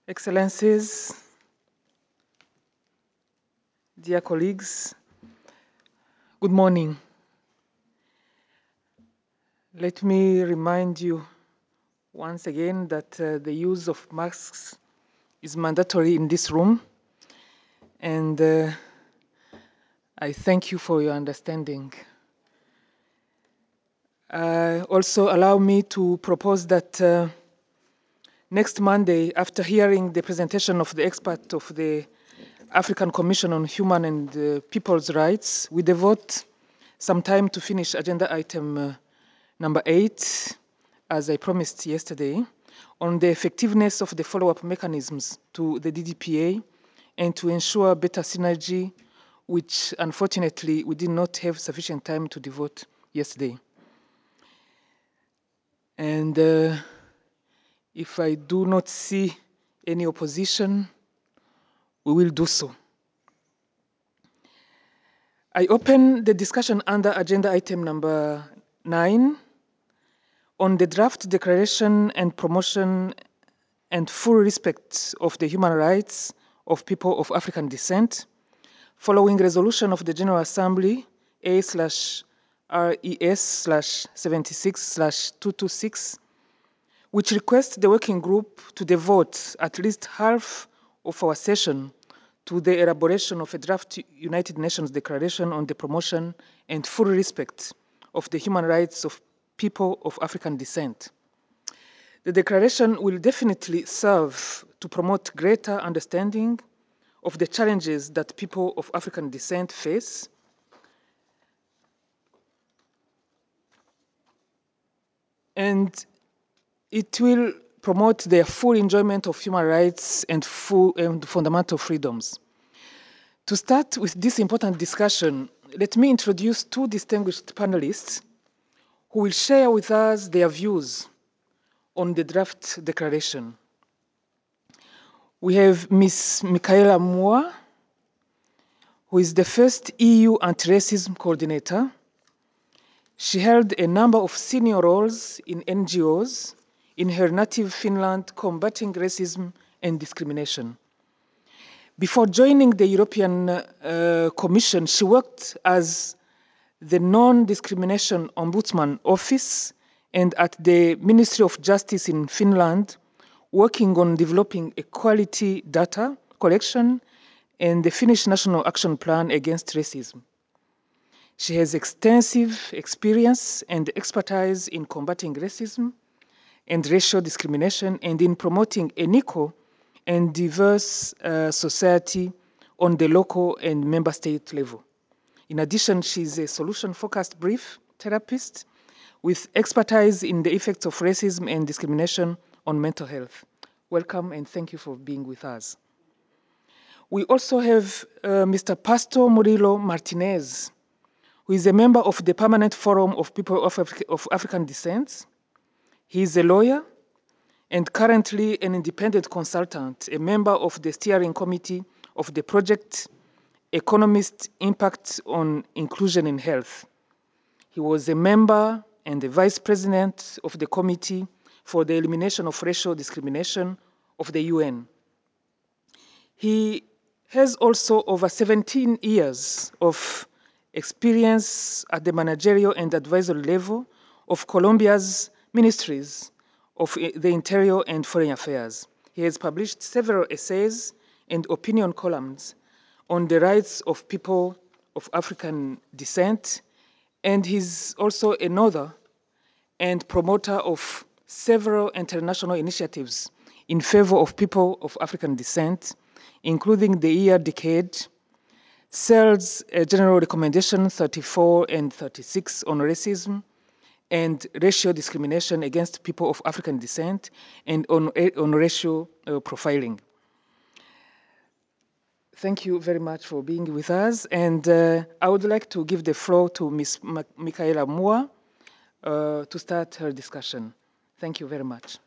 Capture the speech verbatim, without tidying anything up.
Excellencies, dear colleagues, good morning. Let me remind you once again that uh, the use of masks is mandatory in this room, and uh, I thank you for your understanding. Uh, also, allow me to propose that uh, next Monday, after hearing the presentation of the expert of the African Commission on Human and uh, People's Rights, we devote some time to finish agenda item uh, number eight, as I promised yesterday, on the effectiveness of the follow-up mechanisms to the D D P A and to ensure better synergy, which unfortunately we did not have sufficient time to devote yesterday. And uh, if I do not see any opposition, we will do so. I open the discussion under agenda item number nine on the draft declaration and promotion and full respect of the human rights of people of African descent, following resolution of the General Assembly A slash R E S slash seventy-six slash two twenty-six, which requests the working group to devote at least half of our session to the elaboration of a draft United Nations Declaration on the promotion and full respect of the human rights of people of African descent. The declaration will definitely serve to promote greater understanding of the challenges that people of African descent face, and it will promote their full enjoyment of human rights and full and fundamental freedoms. To start with this important discussion, let me introduce two distinguished panelists who will share with us their views on the draft declaration. We have Miz Michaela Moore, who is the first E U anti-racism coordinator. She held a number of senior roles in N G Os in her native Finland, combating racism and discrimination. Before joining the European uh, Commission, she worked as the Non-Discrimination Ombudsman Office and at the Ministry of Justice in Finland, working on developing equality data collection and the Finnish National Action Plan Against Racism. She has extensive experience and expertise in combating racism and racial discrimination and in promoting an equal and diverse uh, society on the local and member state level. In addition, she's a solution-focused brief therapist with expertise in the effects of racism and discrimination on mental health. Welcome and thank you for being with us. We also have uh, Mister Pastor Murilo Martinez, who is a member of the Permanent Forum of People of, Af of African Descent. He is a lawyer and currently an independent consultant, a member of the steering committee of the project Economist Impact on Inclusion in Health. He was a member and the vice president of the Committee for the Elimination of Racial Discrimination of the U N. He has also over seventeen years of experience at the managerial and advisory level of Colombia's ministries of the Interior and Foreign Affairs. He has published several essays and opinion columns on the rights of people of African descent, and he's also an author and promoter of several international initiatives in favor of people of African descent, including the Year Decade, C E L's uh, General Recommendation thirty-four and thirty-six on racism and racial discrimination against people of African descent, and on, on racial uh, profiling. Thank you very much for being with us, and uh, I would like to give the floor to Miz Michaela Moore uh, to start her discussion. Thank you very much.